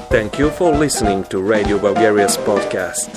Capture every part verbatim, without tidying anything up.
Thank you for listening to Radio Bulgaria's podcast.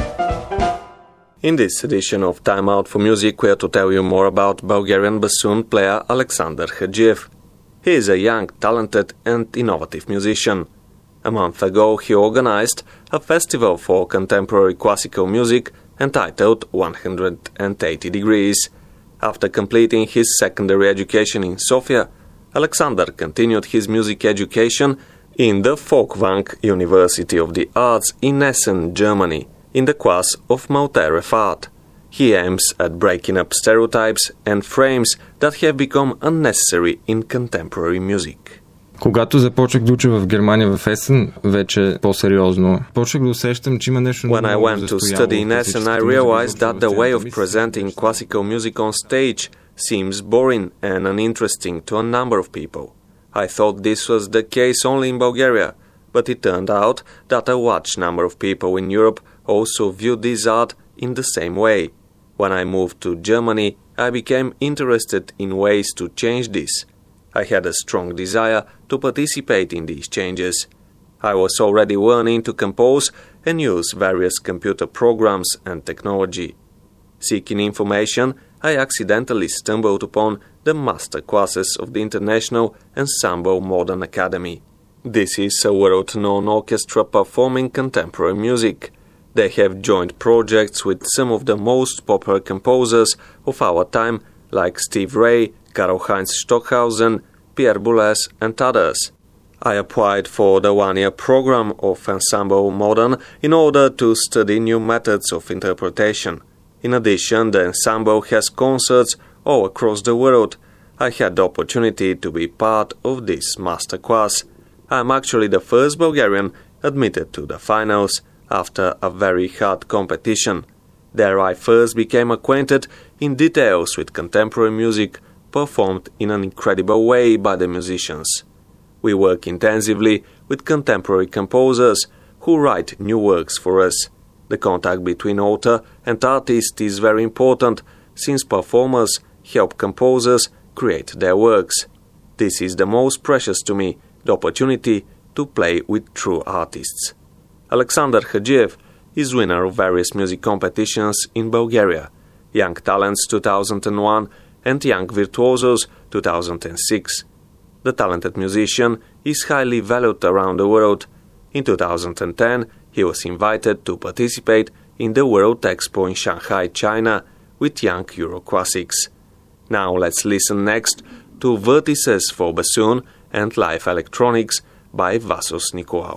In this edition of Time Out for Music, we are to tell you more about Bulgarian bassoon player Alexander Hadzhiev. He is a young, talented and innovative musician. A month ago, he organized a festival for contemporary classical music entitled one hundred eighty degrees. After completing his secondary education in Sofia, Alexander continued his music education in the Folkwang University of the Arts in Essen, Germany, in the class of Mautere art. He aims at breaking up stereotypes and frames that have become unnecessary in contemporary music. Когато започнах да уча в Германия в Есен, вече по-сериозно, почнах да усещам, че има нещо When I went to study in Essen, I realized that the way of presenting classical music on stage seems boring and uninteresting to a number of people. I thought this was the case only in Bulgaria, but it turned out that a large number of people in Europe also view this art in the same way. When I moved to Germany, I became interested in ways to change this. I had a strong desire to participate in these changes. I was already learning to compose and use various computer programs and technology. Seeking information, I accidentally stumbled upon the master classes of the International Ensemble Modern Academy. This is a world-known orchestra performing contemporary music. They have joint projects with some of the most popular composers of our time, like Steve Ray, Karl-Heinz Stockhausen, Pierre Boulez, and others. I applied for the one-year program of Ensemble Modern in order to study new methods of interpretation. In addition, the ensemble has concerts all across the world. I had the opportunity to be part of this masterclass. I am actually the first Bulgarian admitted to the finals after a very hard competition. There I first became acquainted in details with contemporary music performed in an incredible way by the musicians. We work intensively with contemporary composers who write new works for us. The contact between author and artist is very important, since performers help composers create their works. This is the most precious to me, the opportunity to play with true artists. Alexander Hadzhiev is winner of various music competitions in Bulgaria, Young Talents two thousand one and Young Virtuosos two thousand six. The talented musician is highly valued around the world. In two thousand ten, he was invited to participate in the World Expo in Shanghai, China, with Young Euro Classics. Now let's listen next to Vertices for Bassoon and Live Electronics by Vassos Nicolaou.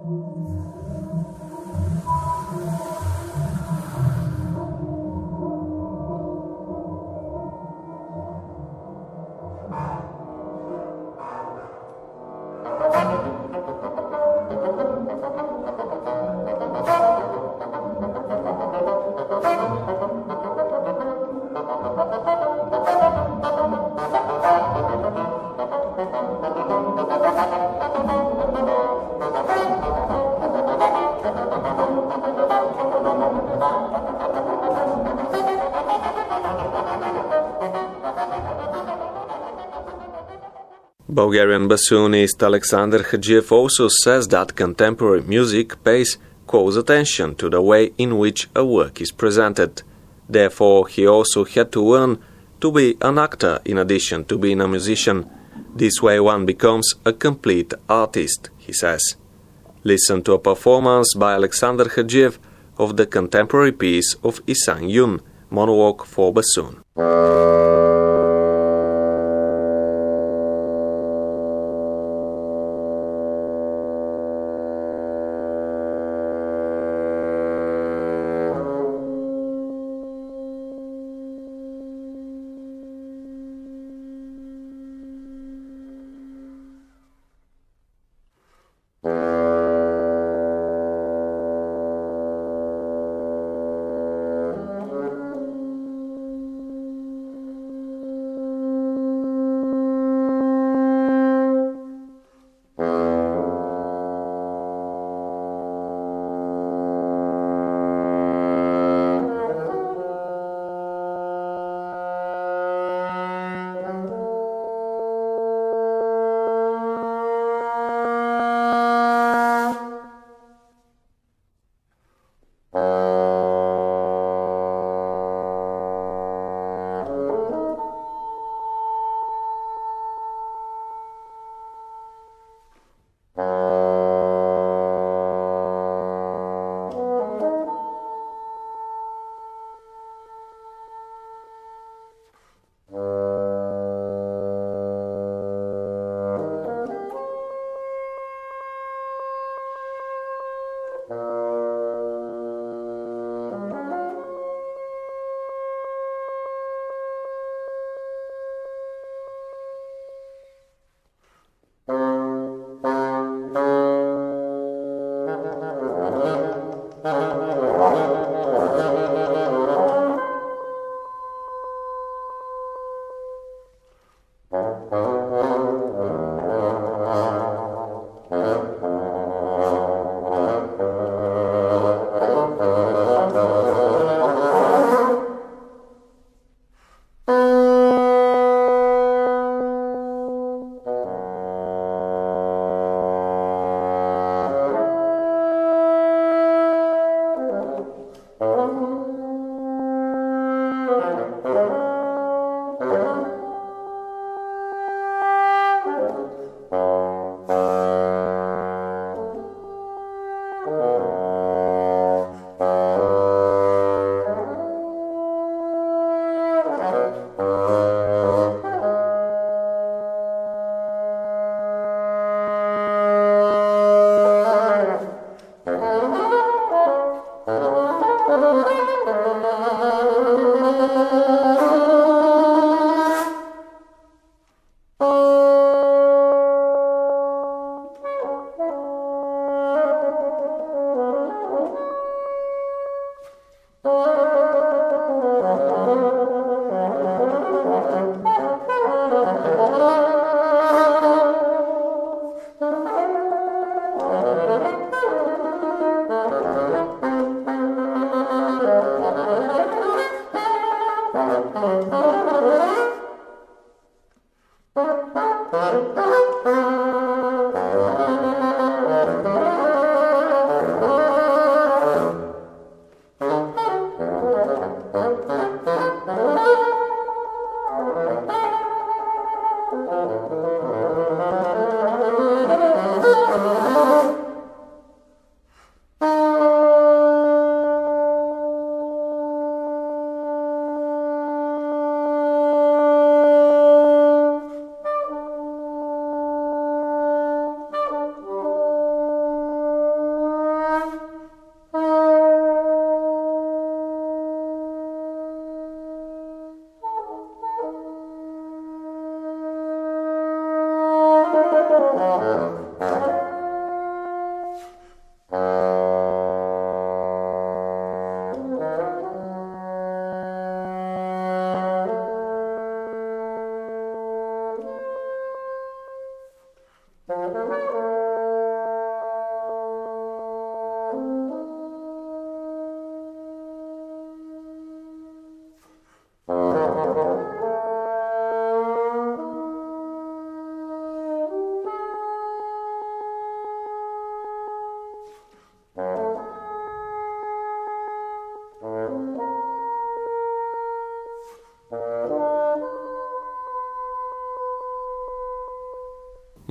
Bulgarian bassoonist Alexander Hadjiev also says that contemporary music pays close attention to the way in which a work is presented. Therefore, he also had to learn to be an actor in addition to being a musician. This way one becomes a complete artist, he says. Listen to a performance by Alexander Hadjiev of the contemporary piece of Isang Yun, Monologue for Bassoon.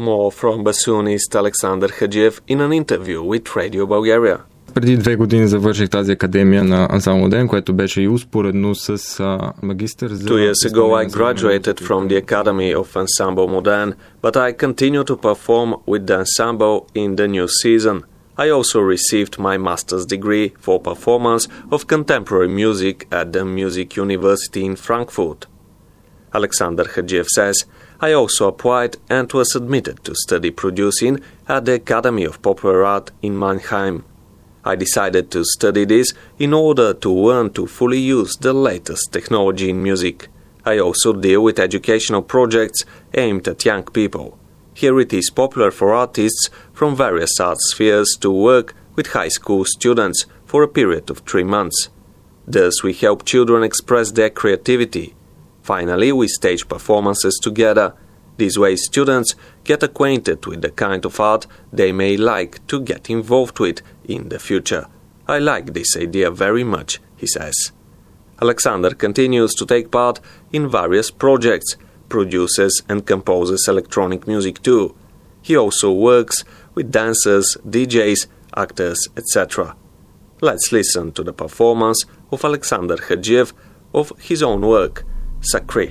More from bassoonist Alexander Hadjiev in an interview with Radio Bulgaria. Преди две години завърших тази академия на Ансамбъл Ден, което беше и успоредно с а, магистър за... Two years ago I graduated from the Academy of Ensemble Modern, but I continue to perform with the ensemble in the new season. I also received my master's degree for performance of contemporary music at the Music University in Frankfurt. Alexander Hadjiev says, I also applied and was admitted to study producing at the Academy of Popular Art in Mannheim. I decided to study this in order to learn to fully use the latest technology in music. I also deal with educational projects aimed at young people. Here it is popular for artists from various art spheres to work with high school students for a period of three months. Thus we help children express their creativity. Finally, we stage performances together. This way students get acquainted with the kind of art they may like to get involved with in the future. I like this idea very much, he says. Alexander continues to take part in various projects, produces and composes electronic music too. He also works with dancers, D Js, actors, et cetera. Let's listen to the performance of Alexander Hadjiev of his own work, Sakri.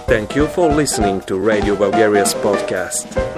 Thank you for listening to Radio Bulgaria's podcast.